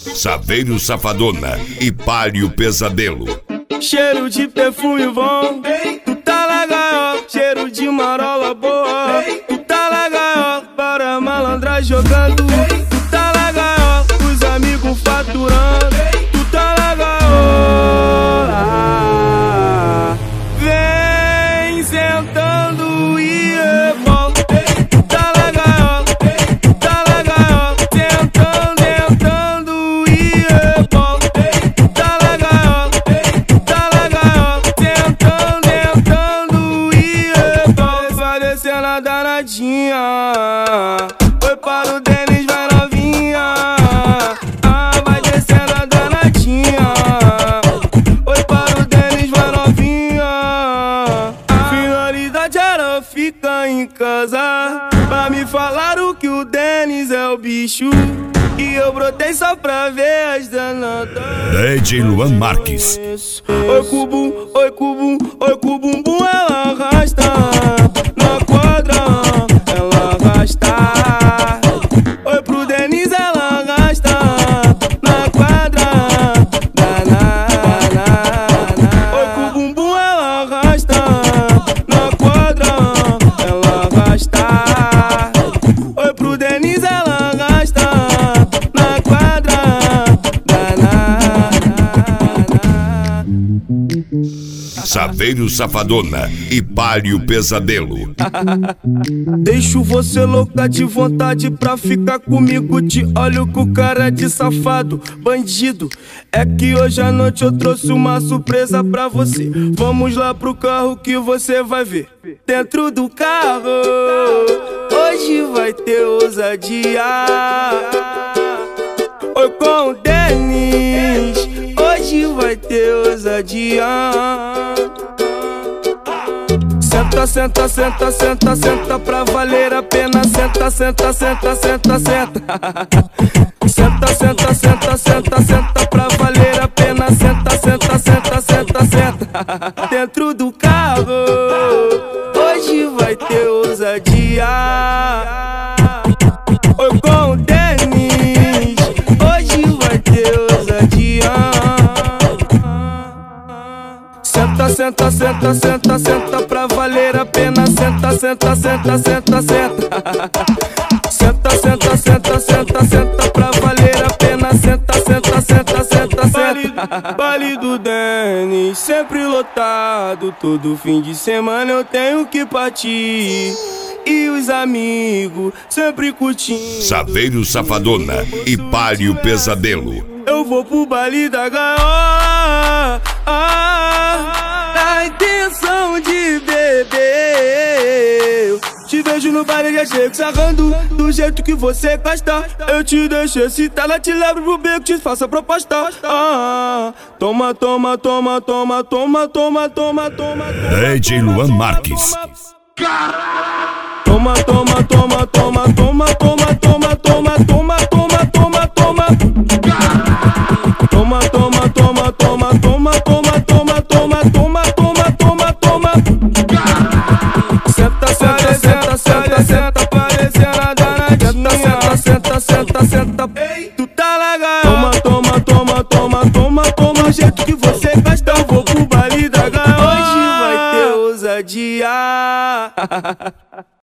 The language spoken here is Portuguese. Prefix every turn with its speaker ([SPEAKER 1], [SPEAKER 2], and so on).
[SPEAKER 1] Saveiro Safadona e Palio Pesadelo.
[SPEAKER 2] Cheiro de perfume bom, tu tá legal. Cheiro de marola boa, tu tá legal. Para malandra jogando, tu tá legal. Os amigos faturando, tu tá legal. Vem sentando e revolta, tu tá legal. Tu tá legal. Sentando e revolta, tu tá legal. Tu tá legal. Sentando e revolta. Vai descendo a danadinha. Foi para o Denis, vai novinha. Vai descendo a danadinha. Foi para o Denis, vai novinha. Finalidade era ficar em casa, pra me falar o que o Denis é o bicho. E eu brotei só pra ver as danadas.
[SPEAKER 1] DJ Luan Marques.
[SPEAKER 2] Oi cubum, oi cubum, oi cubumbum, ela arrasta na quadra, ela arrasta. Oi pro Denis, ela arrasta na quadra. Oi cubumbum, ela arrasta na quadra, ela arrasta. Oi pro Denis, ela arrasta na quadra.
[SPEAKER 1] Saveiro Safadona e Palio Pesadelo.
[SPEAKER 2] Deixo você louca de vontade pra ficar comigo. Te olho com cara de safado, bandido. É que hoje à noite eu trouxe uma surpresa pra você. Vamos lá pro carro que você vai ver. Dentro do carro, hoje vai ter ousadia. Oi com o Denis, hoje vai ter ousadia. Senta, senta, senta, senta, senta pra valer a pena. Senta, senta, senta, senta, senta. Senta, senta, senta, senta, senta pra valer a pena. Senta, senta, senta, senta, senta. Dentro do carro, hoje vai ter ousadia. Oi com o Denis, hoje vai ter ousadia. Senta, senta, senta, senta, senta pra valer a pena. Senta, senta, senta, senta, senta. Senta, senta, senta, senta, senta pra valer a pena. Senta, senta, senta, senta, senta. Baile do Denis, sempre lotado. Todo fim de semana eu tenho que partir. E os amigos sempre curtindo.
[SPEAKER 1] Saveiro Safadona e Palio Pesadelo.
[SPEAKER 2] Eu vou pro baile da gaiola, na intenção de beber. Te vejo no baile, já chego sarrando do jeito que você gosta. Eu te deixo excitada, te levo pro beco, te faço a proposta. Toma, toma, toma, toma, toma, toma, toma, toma.
[SPEAKER 1] DJ Luan Marques.
[SPEAKER 2] Toma, toma, toma, toma, toma, toma, toma, toma, toma, toma, toma, toma. Toma, toma, toma, toma, toma, toma, toma, toma, toma, toma, toma, toma. Senta, senta, senta, senta, senta, parecendo a danadinha. Senta, senta, senta, senta, tu tá legal. Toma, toma, toma, toma, toma, toma, do jeito que você gosta. Eu vou pro baile da gaiola, hoje vai ter ousadia.